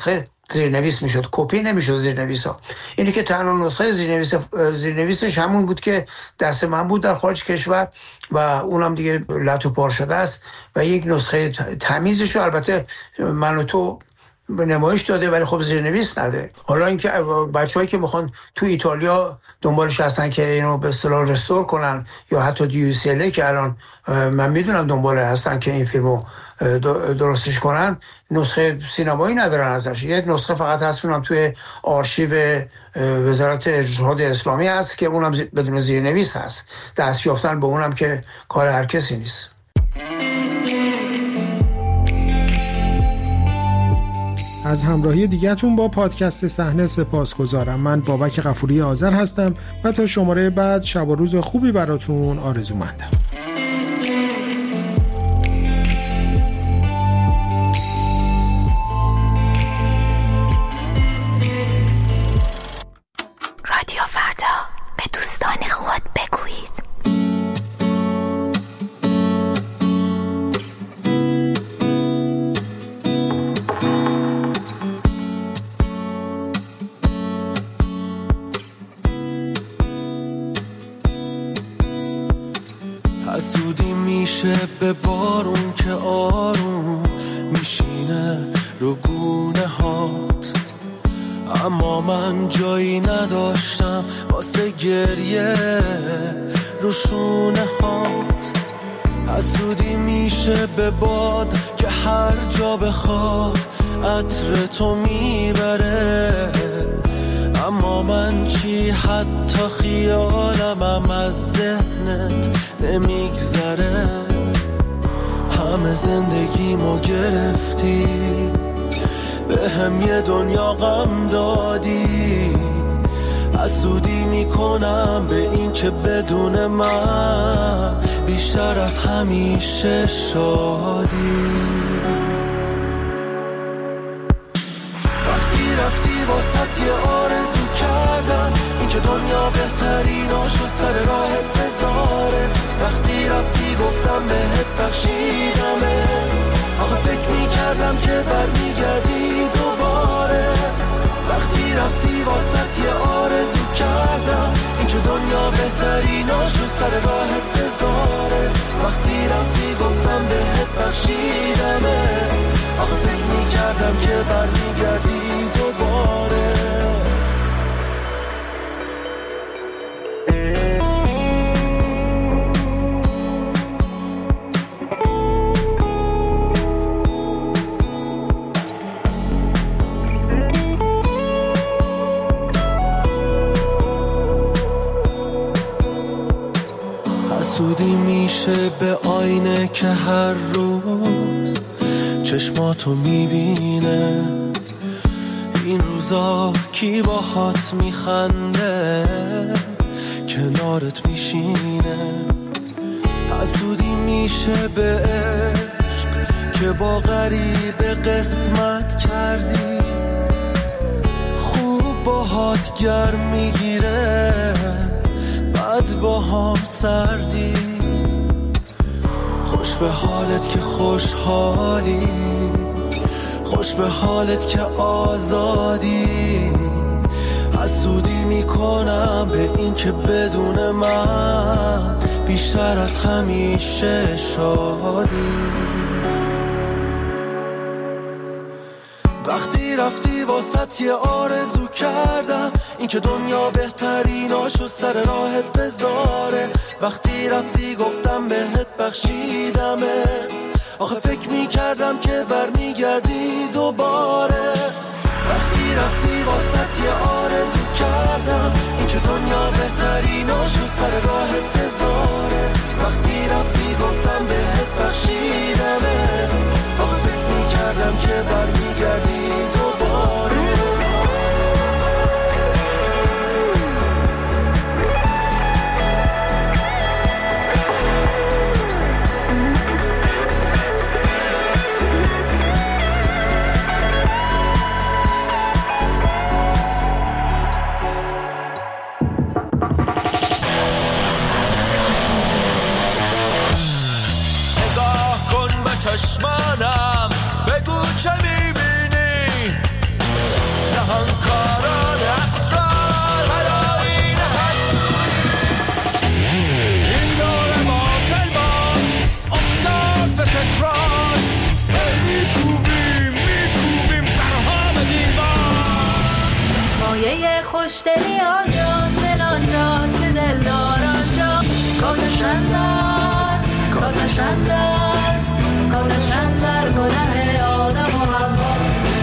زیرنویس میشد، کپی نمیشد زیرنویس ها. اینی که تنها نسخه زیرنویس زیرنویسش همون بود که دست من بود در خارج کشور و اونم دیگه لتو پار شده است و یک نسخه تمیزش رو البته من و تو به نمایش داده ولی خب زیرنویس نداره. حالا اینکه بچه‌هایی که میخوان تو ایتالیا دنبالش هستن که اینو به اصطلاح رستور کنن یا حتی دی یو سی ال که الان من میدونم دنبال هستن که این فیلمو درستش کنن، نسخه سینمایی ندارن ازش. یک نسخه فقط هست اونم توی آرشیو وزارت ارشاد اسلامی هست که اونم بدون زیرنویس هست. دست یافتن به اونم که کار هر کسی نیست. از همراهی دیگه‌تون با پادکست صحنه سپاسگزارم. من بابک غفوری آذر هستم و تا شماره بعد شب و روز خوبی براتون آرزومندم. رادیو فردا، به دوستان خود بگویید. حسودی میشه به بارون که آروم میشینه رو گونه هات، اما من جایی نداشتم واسه گریه رو شونه هات. حسودی میشه به باد که هر جا بخواد عطر تو میبره، اما من چی حتی خیالمم از ذهنت نمیگذره. همه زندگیمو گرفتی، به هم یه دنیا غم دادی. حسودی میکنم به این که بدون من بیشتر از همیشه شادی. وقتی رفتی واسط یه آرزو کردم، این که دنیا بهتریناشو سر راهت بذاره. وقتی رفتی گفتم بهت بخشیدمه، آخه فکر میکردم که برمیگردی دوباره. وقتی رفتی واسط یه آرزو کردم، این که دنیا بهتریناشو سر راهت بذاره. وقتی رفتی گفتم بهت بخشیدمه، آخه فکر میکردم که برمیگردی دوباره. حسودی میشه به آینه که هر روز چشماتو میبینه. این روزا کی باهات میخنده کنارت میشینه. حسودی میشه به عشق که با غریب قسمت کردی، خوب باهات گرم میگیره بعد با هم سردی. خوش به حالت که خوشحالی، خوش به حالت که آزادی. حسودی میکنم به این که بدون من بیشتر از همیشه شادی. وقتی رفتی واسط یه آرزو کردم، این که دنیا بهتریناشو سر راهت بذاره. وقتی رفتی گفتم بهت بخشیدمه، آخه فکر میکردم که برمیگردی دوباره. وقتی رفتی واسط یه آرزو کردم، این که دنیا بهتریناشو سر راهت بذاره. وقتی رفتی گفتم بهت بخشیدمه، آخه فکر میکردم که برمیگردی دوباره. چشمانم بگو چه میبینی، خوشدلی آنجاست، دل آنجاست که دلدار آنجا. کاتشندر کاتشندر کاتشندر گناه آدم و حوا.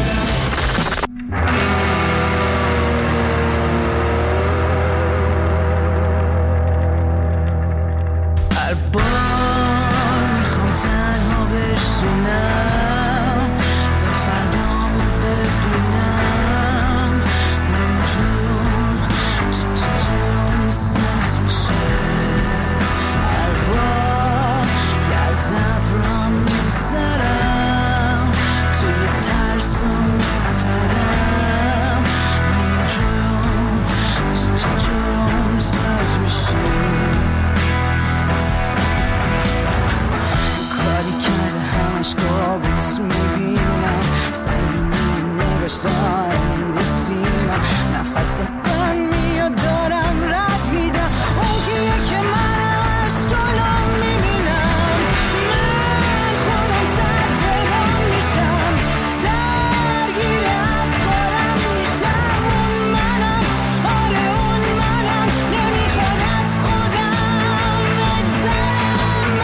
هر بار میخوام تنها بشینم تا فردامو ببینم، من جلوم جلوم سبز میشه. هر بار که از ابرام میگذرم توی ترسم میپرم، من جلوم جلوم سبز میشه. کاری کرده همش کابوس میبینم، سنگینی نگشتارم رو سینم، نفسم من میاد دارم رد میدم، اون کیه که من همش جلوم میبینم. من خودم سر دلم میشم، درگیر افکارم میشم. اون منم، آره اون منم، نمیخواد از خودم بگذرم.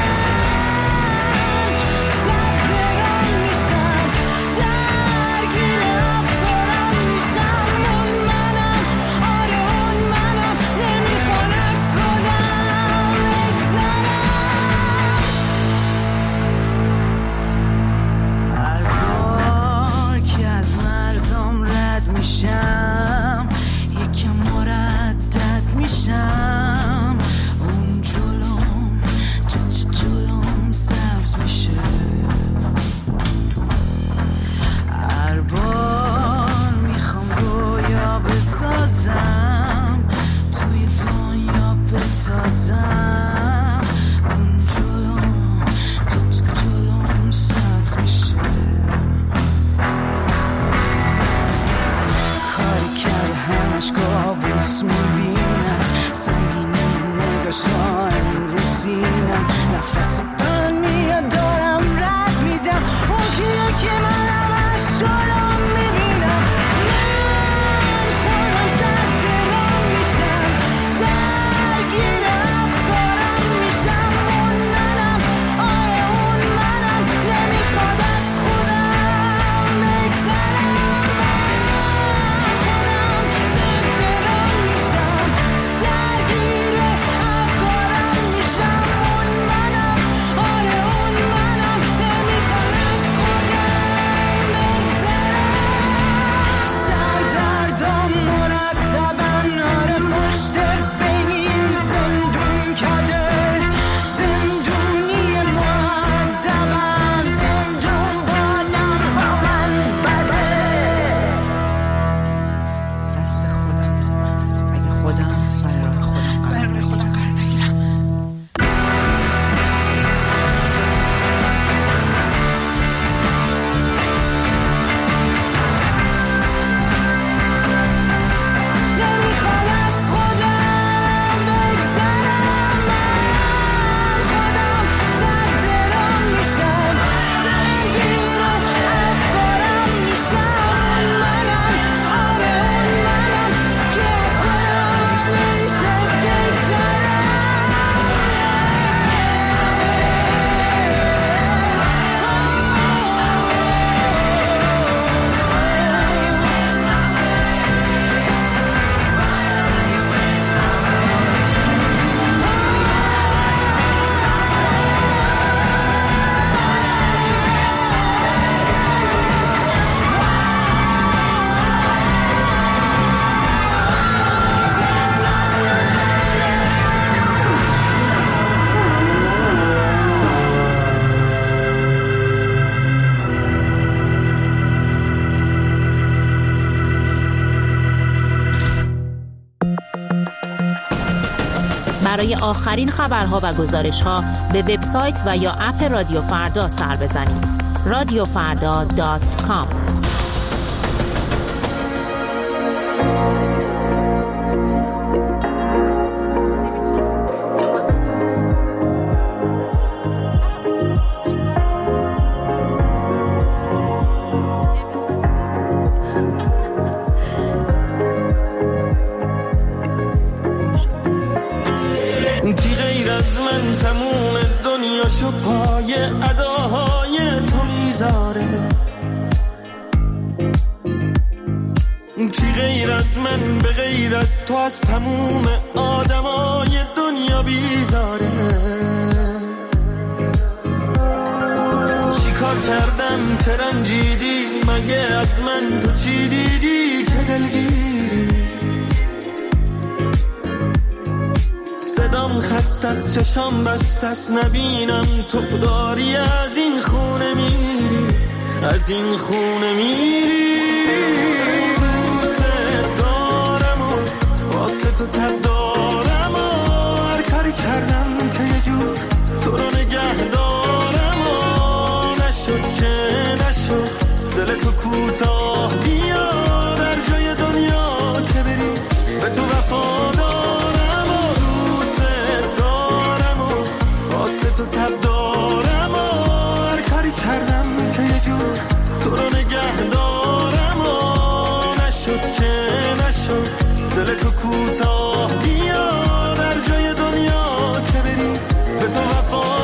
میشم یکم مردد میشم، اون جلوم جلوم سبز میشه. هر بار میخوام رویا بسازم، توی دنیا بتازم، اون جلوم جلوم سبز میشه. کاری کرده همش کابوس میبینم، سنگینی نگاشارم رو سینم، نفس من میاد دارم رد میدم، اون کیه که من همش جلوم میبینم. من خودم سر دلم میشم، درگیر افکارم میشم. اون منم، آره اون منم، نمیخواد از خودم بگذرم. برای آخرین خبرها و گزارش‌ها به وبسایت و یا اپ رادیو فردا سر بزنید. رادیو فردا دات کام. بیزاره. کی غیر از من به غیر از تو از تموم آدمای دنیا بیزاره. چی کار کردم که رنجیدی؟ مگه از من تو چی دیدی که دلگیری؟ صدام خست از چشام بست از نبینم تو داری از این خونه میری، از این خونه میری. تو تب دارم و هر کاری کردم که یه جور تو رو نگه دارم و نشد که نشد. دل تو کوتاه بیا در جای دنیا که بری، به تو وفا دارم و دوست دارم و واسه تو تب دارم و هر کاری کردم که یه جور تو رو نگه دارم و نشد که نشد. دل تو کوتاه بیا در جای دنیا که بری، به تو وفا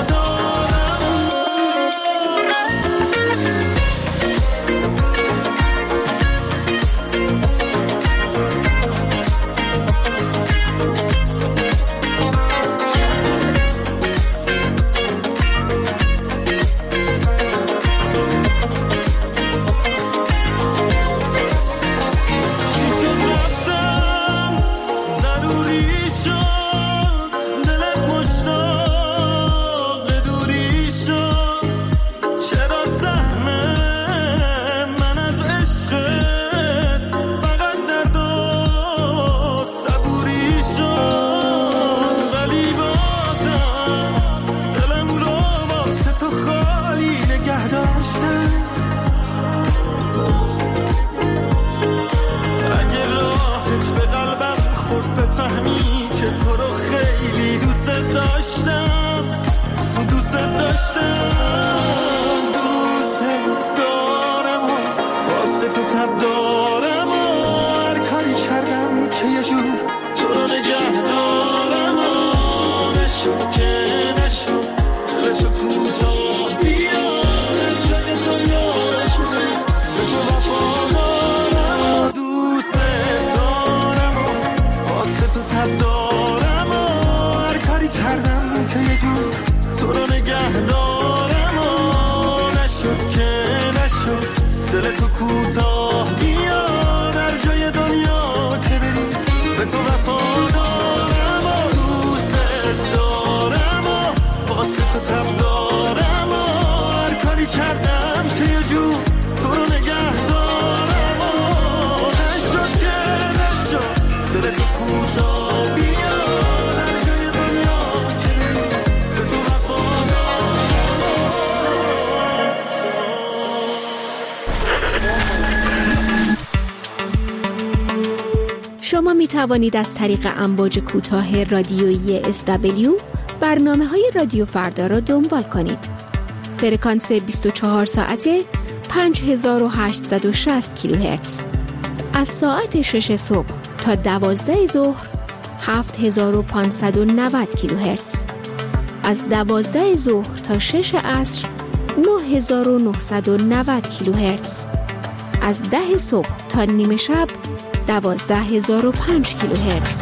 شما می توانید از طریق امواج کوتاه رادیویی اس دبلیو برنامه‌های رادیو فردا را دنبال کنید. فرکانس بیست و چهار ساعته پنج هزار و هشتصد و شصت کیلوهرتز. از ساعت شش صبح تا دوازده ظهر هفت هزار و پانصد و نود کیلوهرتز. از دوازده ظهر تا شش عصر نه هزار و نهصد و نود کیلوهرتز. از ده صبح تا نیمه شب دوازده هزار و پنج کیلوهرتز.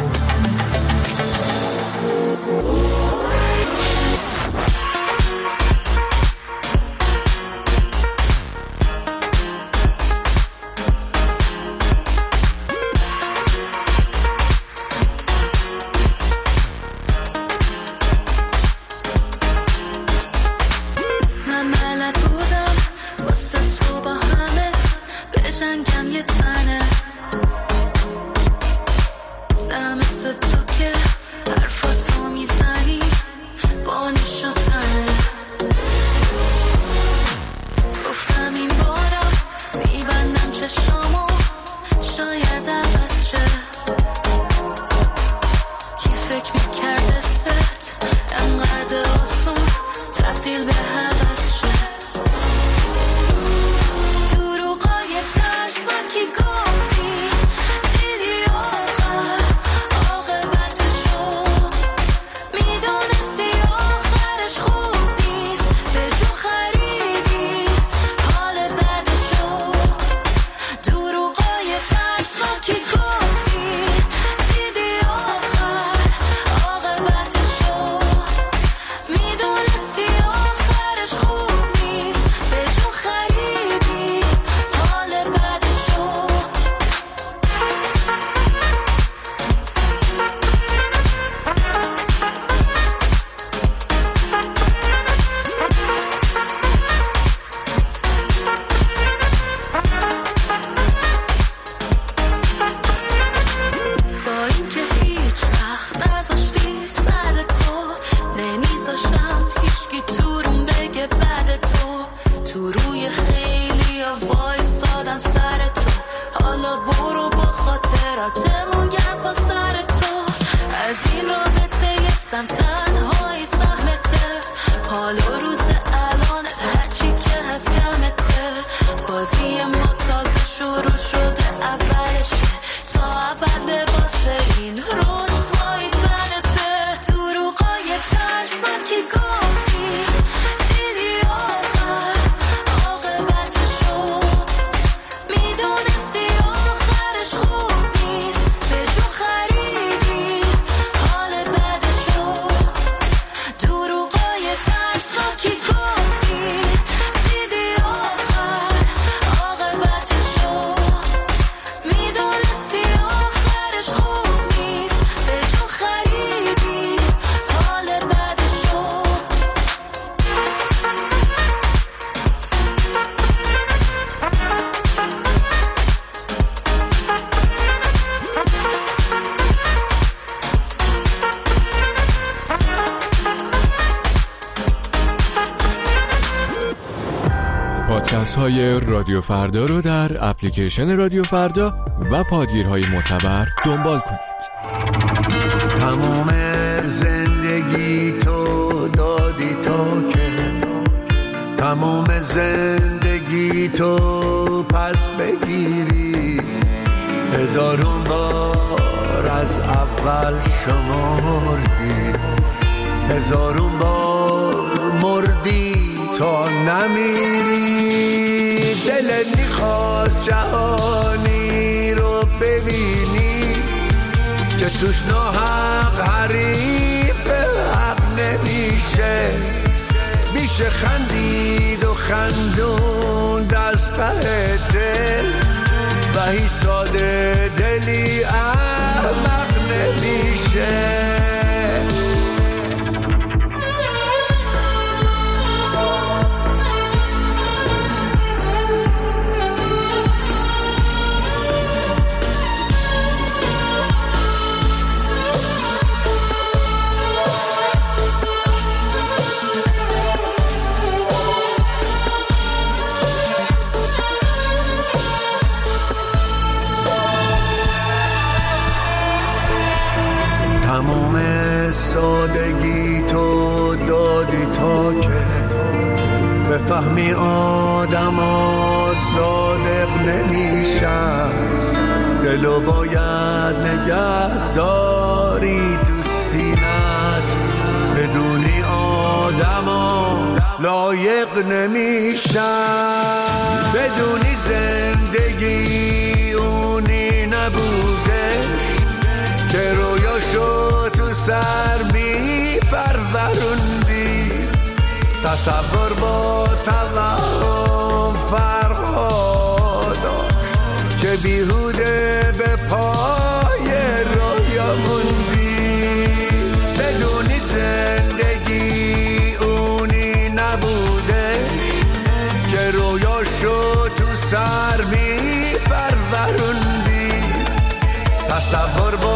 تو روقای ترسناکی گفت جای خیلی وایسادن سر تو، حالا برو با خاطراتمون گرم کن سر تو. از این رابطه یه سم تنهایی سهمته، حالا روز الانت هرچی که هست کمته. بازی ما تازه شروع شده اولشه، تا اول لباس این رسوایی تنته. دروغای ترسناکی گفتی دیدی آخر عاقبتشو، میدونستی آخرش خوب نیست، به جو خریدی حال بدشو. دروغای ترسناکی گفتی دیدی آخر عاقبتشو، میدونستی آخرش خوب نیست، به جو خریدی حال بدشو. پادکست های رادیو فردا رو در اپلیکیشن رادیو فردا و پادگیرهای معتبر دنبال کنید. تمام زندگی تو دادی تا که تمام زندگی تو پس بگیری، هزارون بار از اول شمردی، هزارون بار مردی تا نمیری. دلت میخواست جهانی رو ببینی که توش ناحق حریف حق نمیشه، میشه خندید و خندون دسته دل و هی ساده دلی احمق نمیشه. تمام سادگی تو دادی تا که بفهمی آدم ها صادق نمیشن، دلو باید نگه داری تو سینت، بدونی آدم ها لایق نمیشن. بدونی زندگی اونی نبوده که رویاشو تو سر می پروروندی، تصور با توهم فرهادا که بیهوده به پای رویا موندی. بدونی زندگی اونی نبوده که رویاشو تو سر می پروروندی، تصور با